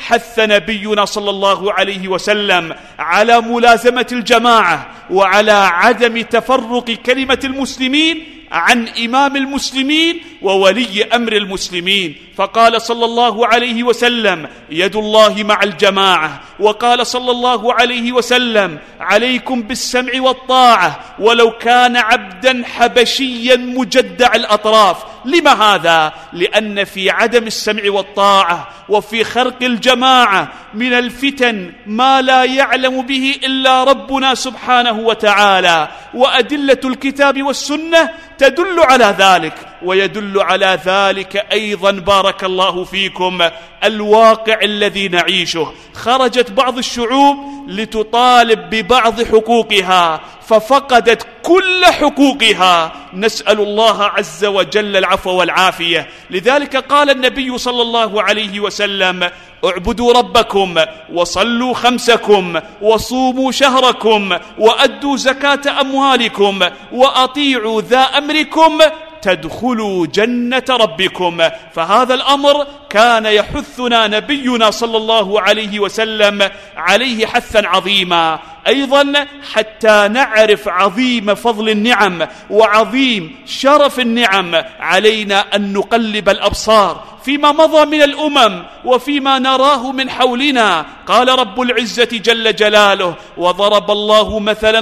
حث نبينا صلى الله عليه وسلم على ملازمة الجماعة وعلى عدم تفرق كلمة المسلمين عن إمام المسلمين وولي أمر المسلمين، فقال صلى الله عليه وسلم: يد الله مع الجماعة. وقال صلى الله عليه وسلم: عليكم بالسمع والطاعة ولو كان عبدا حبشيا مجدع الأطراف. لما هذا؟ لأن في عدم السمع والطاعة وفي خرق الجماعة من الفتن ما لا يعلم به إلا ربنا سبحانه وتعالى، وأدلة الكتاب والسنة تدل على ذلك. ويدل على ذلك أيضا بارك الله فيكم الواقع الذي نعيشه. خرجت بعض الشعوب لتطالب ببعض حقوقها ففقدت كل حقوقها، نسأل الله عز وجل العفو والعافية. لذلك قال النبي صلى الله عليه وسلم: اعبدوا ربكم وصلوا خمسكم وصوموا شهركم وأدوا زكاة أموالكم وأطيعوا ذا أمركم تدخلوا جنة ربكم. فهذا الأمر كان يحثنا نبينا صلى الله عليه وسلم عليه حثا عظيما. أيضا حتى نعرف عظيم فضل النعم وعظيم شرف النعم علينا أن نقلب الأبصار فيما مضى من الأمم وفيما نراه من حولنا. قال رب العزة جل جلاله: وضرب الله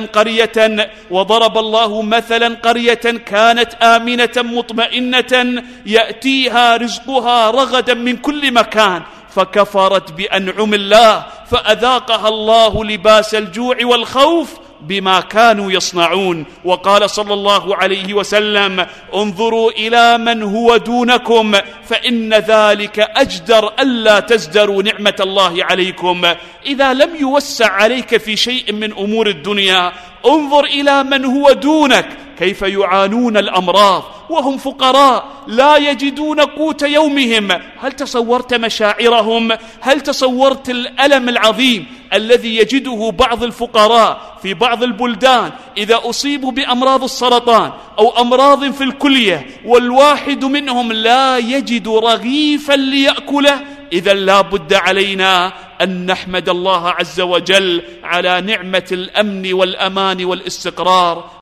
مثلا قرية كانت آمنة مطمئنة يأتيها رزقها رغدا من كل مكان فكفرت بأنعم الله فأذاقها الله لباس الجوع والخوف بما كانوا يصنعون. وقال صلى الله عليه وسلم: انظروا إلى من هو دونكم فإن ذلك أجدر ألا تزدروا نعمة الله عليكم. إذا لم يوسع عليك في شيء من أمور الدنيا انظر إلى من هو دونك كيف يعانون الأمراض وهم فقراء لا يجدون قوت يومهم. هل تصورت مشاعرهم؟ هل تصورت الألم العظيم الذي يجده بعض الفقراء في بعض البلدان إذا أصيبوا بأمراض السرطان أو أمراض في الكلية والواحد منهم لا يجد رغيفا ليأكله؟ إذا لا بد علينا أن نحمد الله عز وجل على نعمة الأمن والأمان والاستقرار.